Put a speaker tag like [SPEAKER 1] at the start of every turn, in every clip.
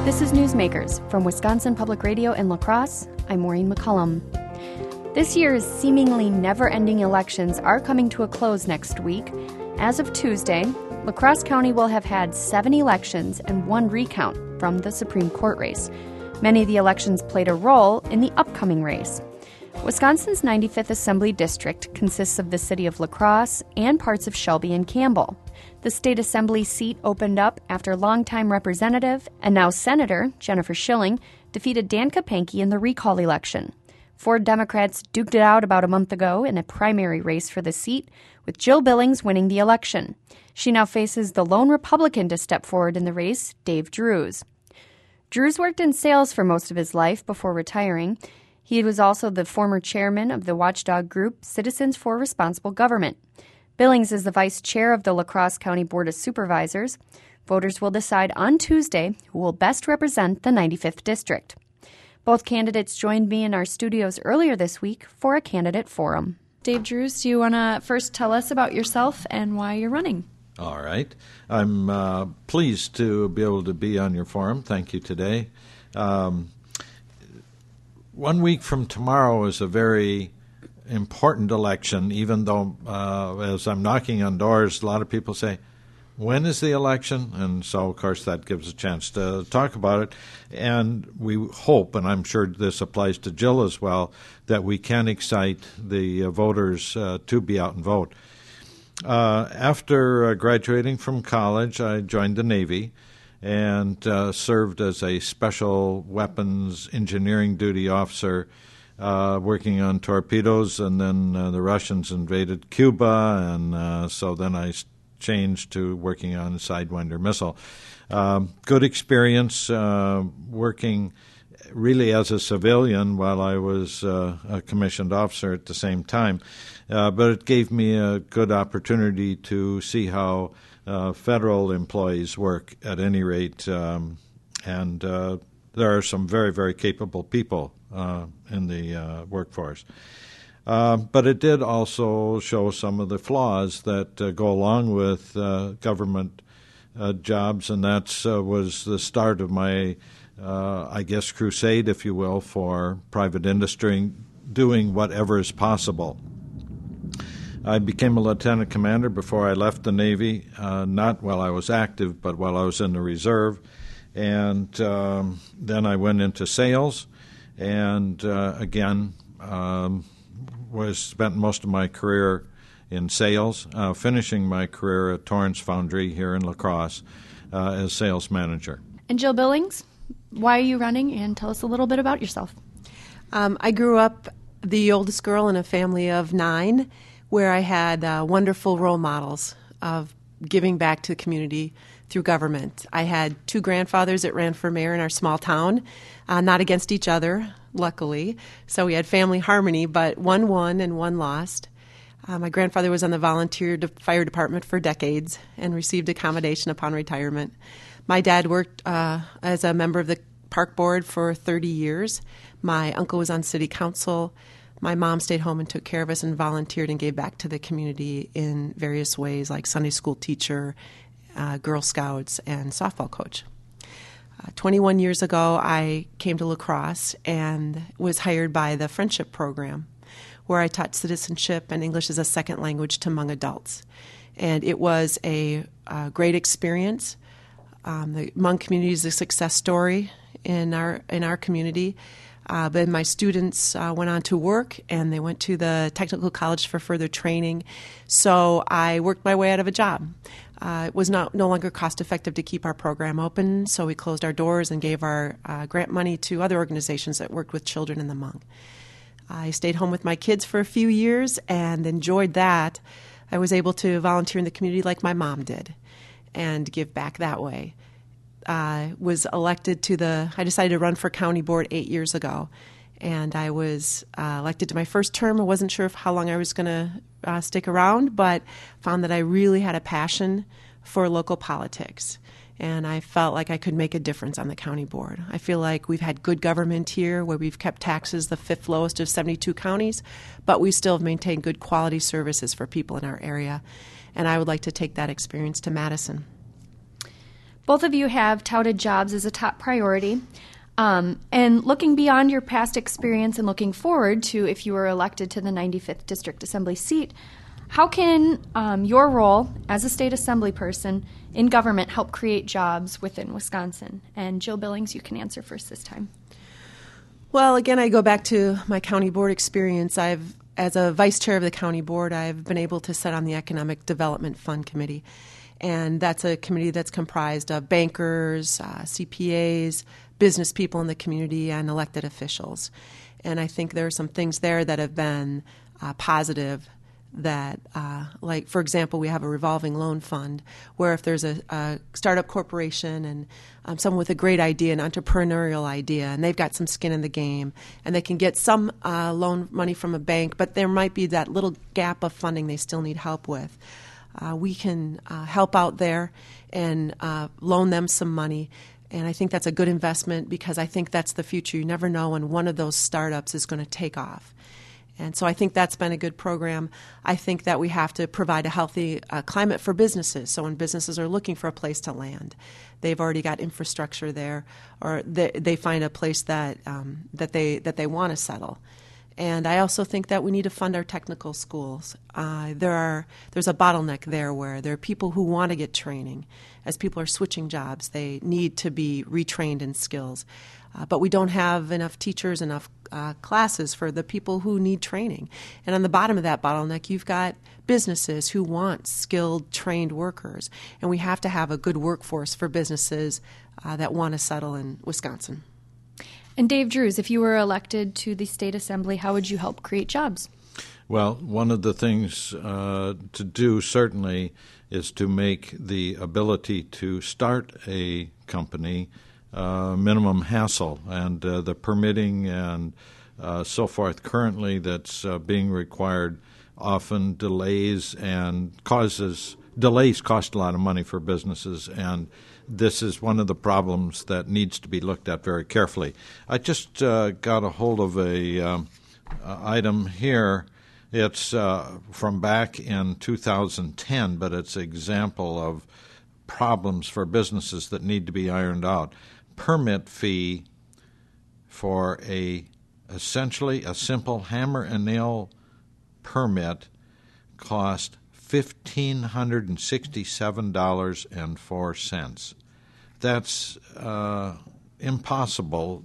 [SPEAKER 1] This is Newsmakers from Wisconsin Public Radio in La Crosse. I'm Maureen McCullum. This year's seemingly never-ending elections are coming to a close next week. As of Tuesday, La Crosse County will have had 7 elections and 1 recount from the Supreme Court race. Many of the elections played a role in the upcoming race. Wisconsin's 95th Assembly District consists of the city of La Crosse and parts of Shelby and Campbell. The state assembly seat opened up after longtime Representative and now Senator Jennifer Schilling defeated Dan Kapanke in the recall election. 4 Democrats duked it out about a month ago in a primary race for the seat, with Jill Billings winning the election. She now faces the lone Republican to step forward in the race, Dave Drews. Drews worked in sales for most of his life before retiring. He was also the former chairman of the watchdog group Citizens for Responsible Government. Billings is the vice chair of the La Crosse County Board of Supervisors. Voters will decide on Tuesday who will best represent the 95th District. Both candidates joined me in our studios earlier this week for a candidate forum. Dave Drews, do you want to first tell us about yourself and why you're running?
[SPEAKER 2] All right. I'm pleased to be able to be on your forum. Thank you today. 1 week from tomorrow is a very important election, even though as I'm knocking on doors, a lot of people say, when is the election? And so, of course, that gives a chance to talk about it. And we hope, and I'm sure this applies to Jill as well, that we can excite the voters to be out and vote. After graduating from college, I joined the Navy and served as a special weapons engineering duty officer working on torpedoes, and then the Russians invaded Cuba, and so then I changed to working on a Sidewinder missile. Good experience working really as a civilian while I was a commissioned officer at the same time, but it gave me a good opportunity to see how federal employees work at any rate, and there are some very, very capable people in the workforce. But it did also show some of the flaws that go along with government jobs, and that was the start of my, crusade, if you will, for private industry doing whatever is possible. I became a lieutenant commander before I left the Navy, not while I was active, but while I was in the reserve. And then I went into sales, and spent most of my career in sales, finishing my career at Torrance Foundry here in La Crosse as sales manager.
[SPEAKER 1] And Jill Billings, why are you running? And tell us a little bit about yourself.
[SPEAKER 3] I grew up the oldest girl in a family of 9, where I had wonderful role models of giving back to the community through government. I had 2 grandfathers that ran for mayor in our small town, not against each other, luckily. So we had family harmony, but one won and one lost. My grandfather was on the volunteer fire department for decades and received accommodation upon retirement. My dad worked as a member of the park board for 30 years. My uncle was on city council. My mom stayed home and took care of us and volunteered and gave back to the community in various ways, like Sunday school teacher, Girl Scouts, and softball coach. 21 years ago, I came to La Crosse and was hired by the Friendship Program, where I taught citizenship and English as a second language to Hmong adults. And it was a great experience. The Hmong community is a success story in our community. But my students went on to work, and they went to the technical college for further training. So I worked my way out of a job. It was no longer cost-effective to keep our program open, so we closed our doors and gave our grant money to other organizations that worked with children in the Hmong. I stayed home with my kids for a few years and enjoyed that. I was able to volunteer in the community like my mom did and give back that way. I decided to run for county board 8 years ago, and I was elected to my first term. I wasn't sure how long I was going to stick around, but found that I really had a passion for local politics, and I felt like I could make a difference on the county board. I feel like we've had good government here, where we've kept taxes the 5th lowest of 72 counties, but we still have maintained good quality services for people in our area, and I would like to take that experience to Madison.
[SPEAKER 1] Both of you have touted jobs as a top priority. And looking beyond your past experience and looking forward to if you were elected to the 95th District Assembly seat, how can your role as a state assembly person in government help create jobs within Wisconsin? And Jill Billings, you can answer first this time.
[SPEAKER 3] Well, again, I go back to my county board experience. As a vice chair of the county board, I've been able to sit on the Economic Development Fund Committee. And that's a committee that's comprised of bankers, CPAs, business people in the community, and elected officials. And I think there are some things there that have been positive that, like, for example, we have a revolving loan fund where if there's a startup corporation and someone with a great idea, an entrepreneurial idea, and they've got some skin in the game, and they can get some loan money from a bank, but there might be that little gap of funding they still need help with. We can help out there and loan them some money. And I think that's a good investment because I think that's the future. You never know when one of those startups is going to take off. And so I think that's been a good program. I think that we have to provide a healthy climate for businesses. So when businesses are looking for a place to land, they've already got infrastructure there, or they find a place that they want to settle. And I also think that we need to fund our technical schools. There's a bottleneck there where there are people who want to get training. As people are switching jobs, they need to be retrained in skills. But we don't have enough teachers, enough classes for the people who need training. And on the bottom of that bottleneck, you've got businesses who want skilled, trained workers. And we have to have a good workforce for businesses that want to settle in Wisconsin.
[SPEAKER 1] And Dave Drews, if you were elected to the state assembly, how would you help create jobs?
[SPEAKER 2] Well, one of the things to do certainly is to make the ability to start a company minimum hassle, and the permitting and so forth currently that's being required often delays cost a lot of money for businesses, and this is one of the problems that needs to be looked at very carefully. I just got a hold of a item here. It's from back in 2010, but it's an example of problems for businesses that need to be ironed out. Permit fee for essentially a simple hammer and nail permit cost $1,567.04. That's impossible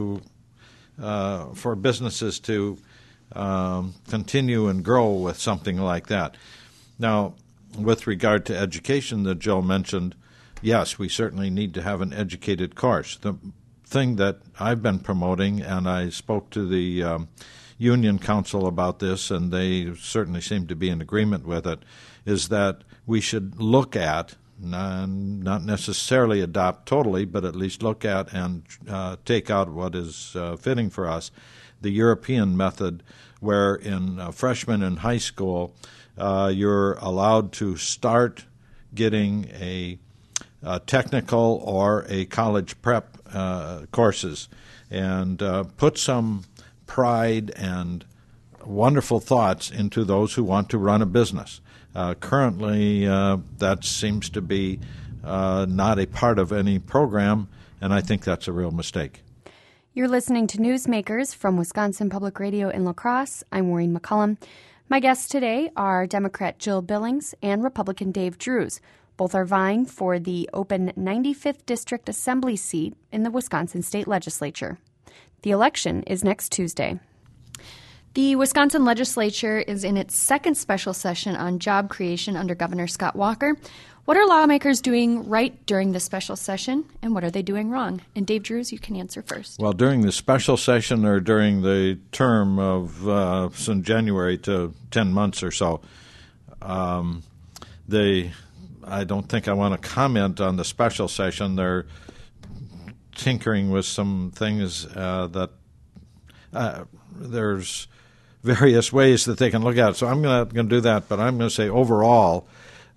[SPEAKER 2] for businesses to continue and grow with something like that. Now, with regard to education that Jill mentioned, yes, we certainly need to have an educated course. The thing that I've been promoting, and I spoke to the Union Council about this, and they certainly seem to be in agreement with it, is that we should look at, not necessarily adopt totally, but at least look at and take out what is fitting for us, the European method, where in freshmen in high school, you're allowed to start getting a technical or a college prep courses, and put some pride and wonderful thoughts into those who want to run a business. Currently, that seems to be not a part of any program, and I think that's a real mistake.
[SPEAKER 1] You're listening to Newsmakers from Wisconsin Public Radio in La Crosse. I'm Maureen McCullum. My guests today are Democrat Jill Billings and Republican Dave Drews. Both are vying for the open 95th District Assembly seat in the Wisconsin State Legislature. The election is next Tuesday. The Wisconsin Legislature is in its second special session on job creation under Governor Scott Walker. What are lawmakers doing right during the special session, and what are they doing wrong? And Dave Drews, you can answer first.
[SPEAKER 2] Well, during the special session or during the term of from January to 10 months or so, I don't think I want to comment on the special session. They're tinkering with some things that there's various ways that they can look at it. So I'm not going to do that, but I'm going to say overall,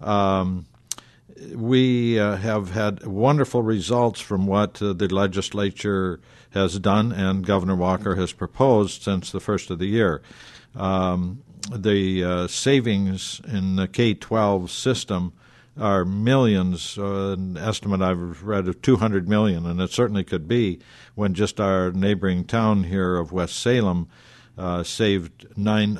[SPEAKER 2] we have had wonderful results from what the legislature has done and Governor Walker has proposed since the first of the year. The savings in the K-12 system are millions, an estimate I've read of 200 million, and it certainly could be, when just our neighboring town here of West Salem saved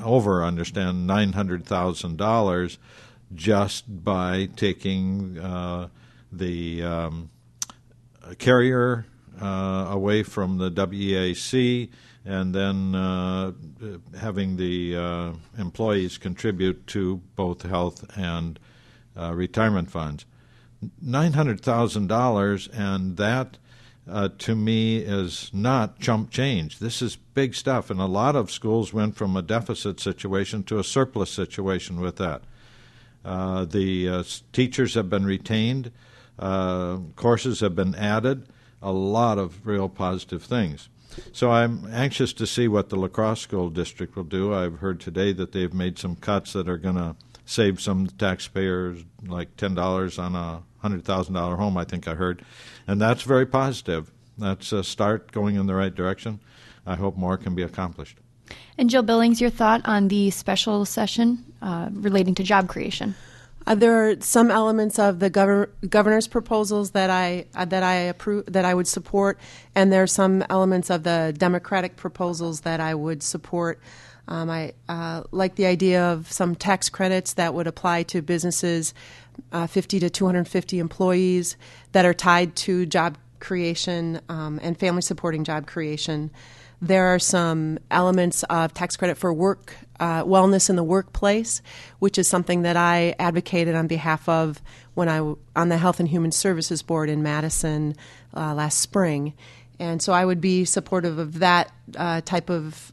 [SPEAKER 2] $900,000 just by taking the carrier away from the WEAC and then having the employees contribute to both health and retirement funds. $900,000, and that to me is not chump change. This is big stuff, and a lot of schools went from a deficit situation to a surplus situation with that. The teachers have been retained, courses have been added, a lot of real positive things. So I'm anxious to see what the La Crosse School District will do. I've heard today that they've made some cuts that are going to save some taxpayers like $10 on a $100,000 home, I think I heard. And that's very positive. That's a start going in the right direction. I hope more can be accomplished.
[SPEAKER 1] And Jill Billings, your thought on the special session relating to job creation?
[SPEAKER 3] There are some elements of the governor's proposals that I approve, that I would support, and there are some elements of the Democratic proposals that I would support. I like the idea of some tax credits that would apply to businesses 50 to 250 employees that are tied to job creation and family supporting job creation. There are some elements of tax credit for work wellness in the workplace, which is something that I advocated on behalf of when on the Health and Human Services Board in Madison last spring. And so I would be supportive of that type of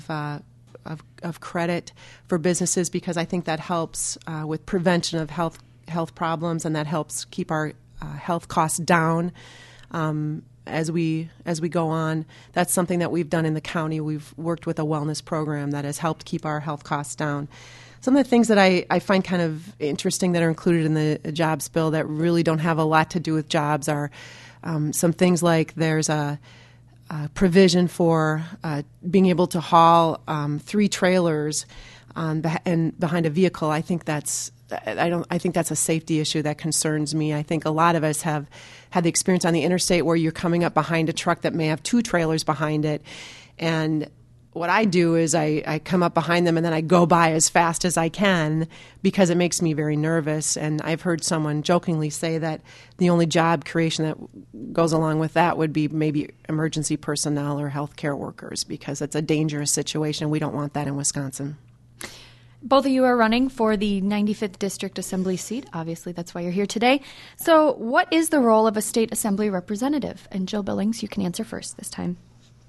[SPEAKER 3] credit for businesses, because I think that helps with prevention of health problems, and that helps keep our health costs down as we go on. That's something that we've done in the county. We've worked with a wellness program that has helped keep our health costs down. Some of the things that I find kind of interesting that are included in the jobs bill that really don't have a lot to do with jobs are some things like there's a provision for being able to haul 3 trailers behind a vehicle. I think that's a safety issue that concerns me. I think a lot of us have had the experience on the interstate where you're coming up behind a truck that may have 2 trailers behind it, and what I do is I come up behind them and then I go by as fast as I can because it makes me very nervous. And I've heard someone jokingly say that the only job creation that goes along with that would be maybe emergency personnel or healthcare workers, because it's a dangerous situation. We don't want that in Wisconsin.
[SPEAKER 1] Both of you are running for the 95th District Assembly seat. Obviously, that's why you're here today. So what is the role of a state assembly representative? And Jill Billings, you can answer first this time.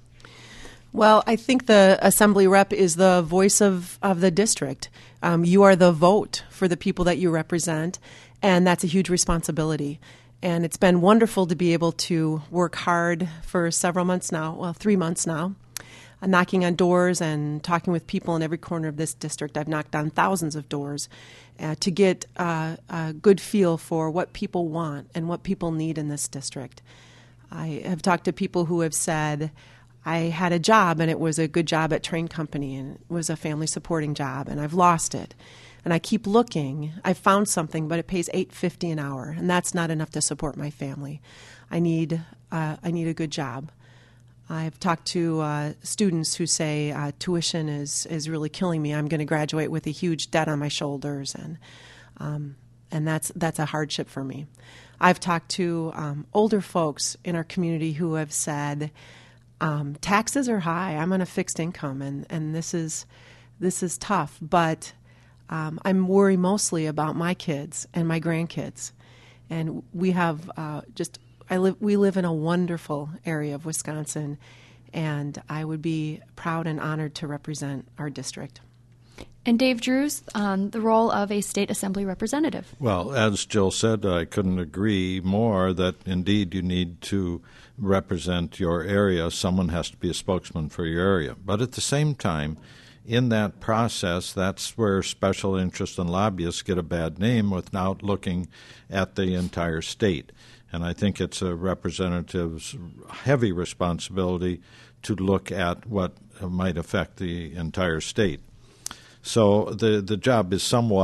[SPEAKER 3] Well, I think the assembly rep is the voice of the district. You are the vote for the people that you represent, and that's a huge responsibility. And it's been wonderful to be able to work hard for several months now, well, 3 months now, knocking on doors and talking with people in every corner of this district. I've knocked on thousands of doors to get a good feel for what people want and what people need in this district. I have talked to people who have said, I had a job and it was a good job at Train Company and it was a family supporting job and I've lost it. And I keep looking. I found something, but it pays $8.50 an hour, and that's not enough to support my family. I need a good job. I've talked to students who say tuition is really killing me. I'm going to graduate with a huge debt on my shoulders, and that's a hardship for me. I've talked to older folks in our community who have said taxes are high. I'm on a fixed income, and this is tough. But I'm worried mostly about my kids and my grandkids, and we have we live in a wonderful area of Wisconsin, and I would be proud and honored to represent our district.
[SPEAKER 1] And Dave Drews, on the role of a state assembly representative.
[SPEAKER 2] Well, as Jill said, I couldn't agree more that indeed you need to represent your area. Someone has to be a spokesman for your area. But at the same time, in that process, that's where special interests and lobbyists get a bad name without looking at the entire state. And I think it's a representative's heavy responsibility to look at what might affect the entire state. So the job is somewhat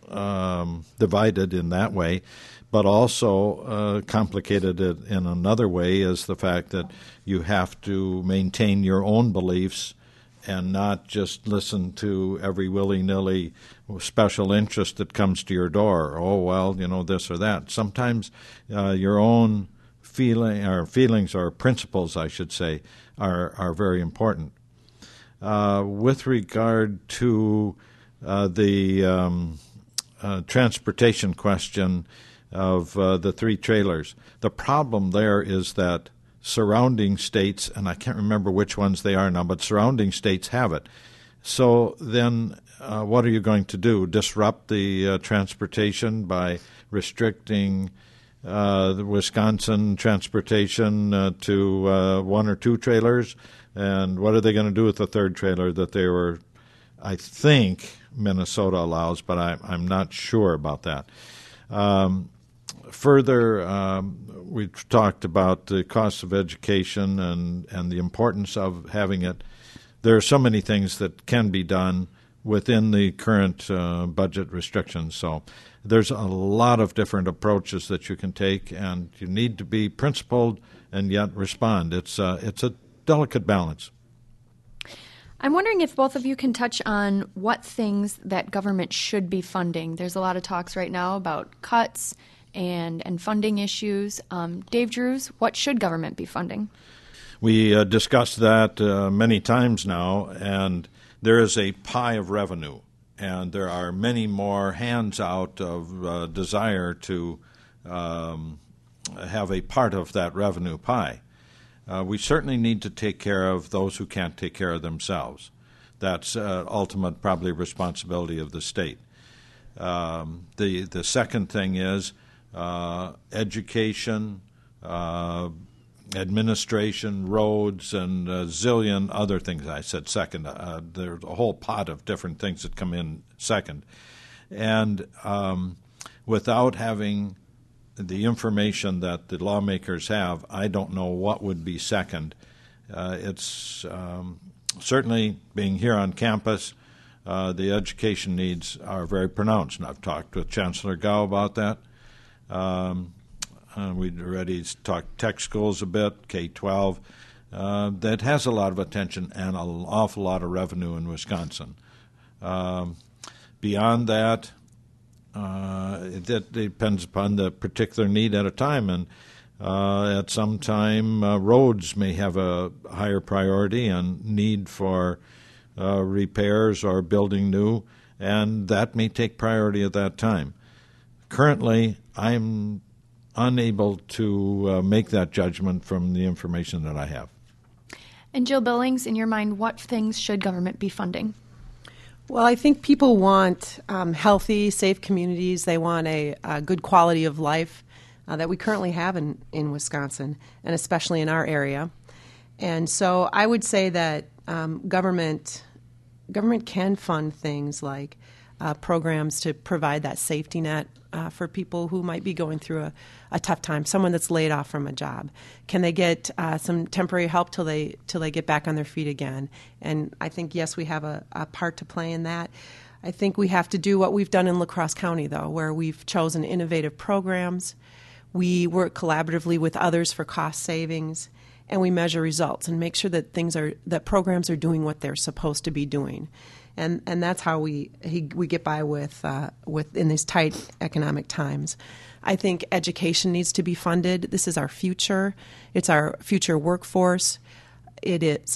[SPEAKER 2] divided in that way, but also complicated it in another way is the fact that you have to maintain your own beliefs and not just listen to every willy-nilly special interest that comes to your door. Oh, well, this or that. Sometimes your own feelings or principles, I should say, are very important. With regard to the transportation question of the 3 trailers, the problem there is that surrounding states, and I can't remember which ones they are now, but surrounding states have it. So then what are you going to do? Disrupt the transportation by restricting the Wisconsin transportation to 1 or 2 trailers? And what are they going to do with the 3rd trailer that they were, I think Minnesota allows, but I'm not sure about that. Further, we've talked about the cost of education and the importance of having it. There are so many things that can be done within the current budget restrictions. So there's a lot of different approaches that you can take, and you need to be principled and yet respond. It's a delicate balance.
[SPEAKER 1] I'm wondering if both of you can touch on what things that government should be funding. There's a lot of talks right now about cuts and funding issues. Dave Drews, what should government be funding?
[SPEAKER 2] We discussed that many times now, and there is a pie of revenue, and there are many more hands out of desire to have a part of that revenue pie. We certainly need to take care of those who can't take care of themselves. That's ultimate probably responsibility of the state. The second thing is education, administration, roads, and a zillion other things. I said second. There's a whole pot of different things that come in second. And without having the information that the lawmakers have, I don't know what would be second. It's certainly being here on campus, the education needs are very pronounced. And I've talked with Chancellor Gao about that. We'd already talked tech schools a bit, K-12. That has a lot of attention and an awful lot of revenue in Wisconsin. Beyond that, it depends upon the particular need at a time. And at some time, roads may have a higher priority and need for repairs or building new, and that may take priority at that time. Currently, I'm unable to make that judgment from the information that I have.
[SPEAKER 1] And Jill Billings, in your mind, what things should government be funding?
[SPEAKER 3] Well, I think people want healthy, safe communities. They want a good quality of life that we currently have in Wisconsin, and especially in our area. And so I would say that government can fund things like programs to provide that safety net for people who might be going through a tough time, someone that's laid off from a job. Can they get some temporary help till they get back on their feet again? And I think, yes, we have a part to play in that. I think we have to do what we've done in La Crosse County, though, where we've chosen innovative programs. We work collaboratively with others for cost savings, and we measure results and make sure that that programs are doing what they're supposed to be doing. And that's how we get by with in these tight economic times. I think education needs to be funded. This is our future. It's our future workforce. It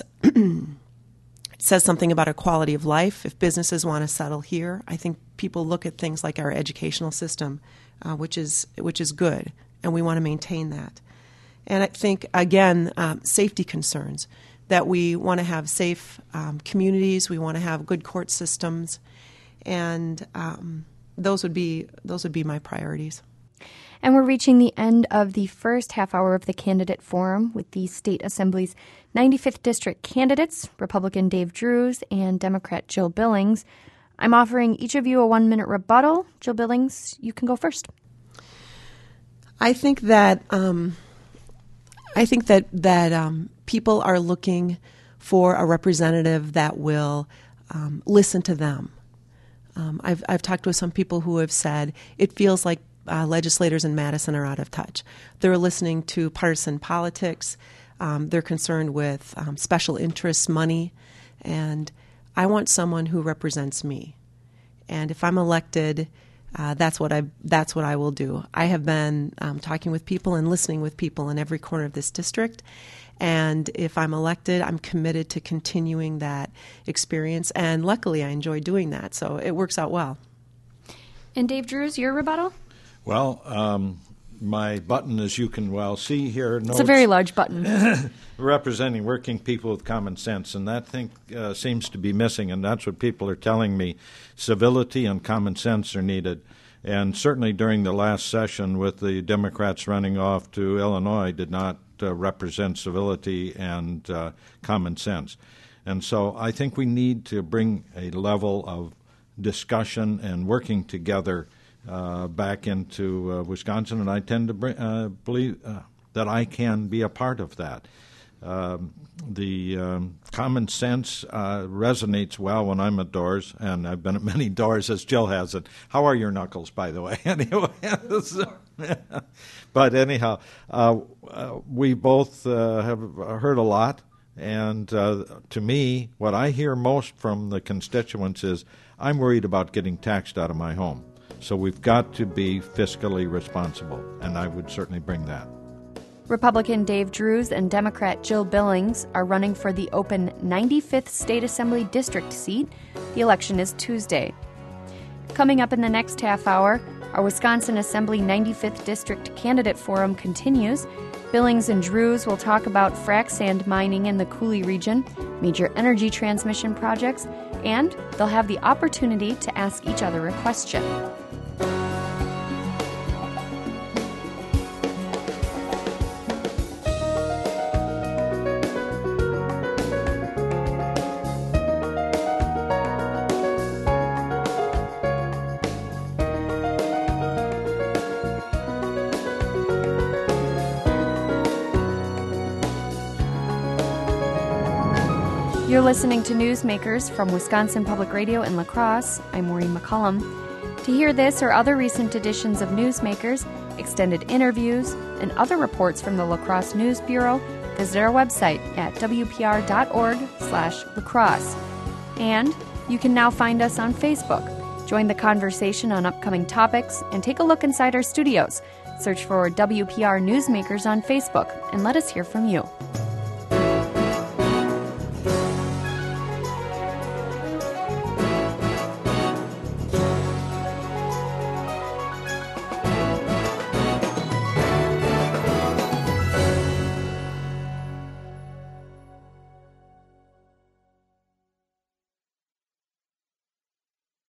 [SPEAKER 3] says something about our quality of life. If businesses want to settle here, I think people look at things like our educational system, which is good, and we want to maintain that. And I think, again, safety concerns, that we want to have safe communities, we want to have good court systems, and those would be my priorities.
[SPEAKER 1] And we're reaching the end of the first half hour of the candidate forum with the State Assembly's 95th District candidates, Republican Dave Drews and Democrat Jill Billings. I'm offering each of you a 1-minute rebuttal. Jill Billings, you can go first.
[SPEAKER 3] I think that people are looking for a representative that will listen to them. I've talked with some people who have said it feels like legislators in Madison are out of touch. They're listening to partisan politics. They're concerned with special interests, money, and I want someone who represents me. And if I'm elected, that's what I will do. I have been talking with people and listening with people in every corner of this district. And if I'm elected, I'm committed to continuing that experience. And luckily, I enjoy doing that. So it works out well.
[SPEAKER 1] And Dave Drews, your rebuttal?
[SPEAKER 2] Well, my button, as you can well see here,
[SPEAKER 1] it's a very large button.
[SPEAKER 2] Representing working people with common sense, and that thing seems to be missing, and that's what people are telling me. Civility and common sense are needed, and certainly during the last session with the Democrats running off to Illinois did not represent civility and common sense. And so I think we need to bring a level of discussion and working together back into Wisconsin, and I tend to believe that I can be a part of that. The common sense resonates well when I'm at doors, and I've been at many doors, as Jill has it. How are your knuckles, by the way? Anyway, but anyhow, we both have heard a lot, and to me, what I hear most from the constituents is, I'm worried about getting taxed out of my home. So we've got to be fiscally responsible, and I would certainly bring that.
[SPEAKER 1] Republican Dave Drews and Democrat Jill Billings are running for the open 95th State Assembly District seat. The election is Tuesday. Coming up in the next half hour, our Wisconsin Assembly 95th District Candidate Forum continues. Billings and Drews will talk about frac sand mining in the Coulee region, major energy transmission projects, and they'll have the opportunity to ask each other a question. You're listening to Newsmakers from Wisconsin Public Radio in La Crosse. I'm Maureen McCullum. To hear this or other recent editions of Newsmakers, extended interviews, and other reports from the La Crosse News Bureau, visit our website at wpr.org/lacrosse. And you can now find us on Facebook. Join the conversation on upcoming topics and take a look inside our studios. Search for WPR Newsmakers on Facebook and let us hear from you.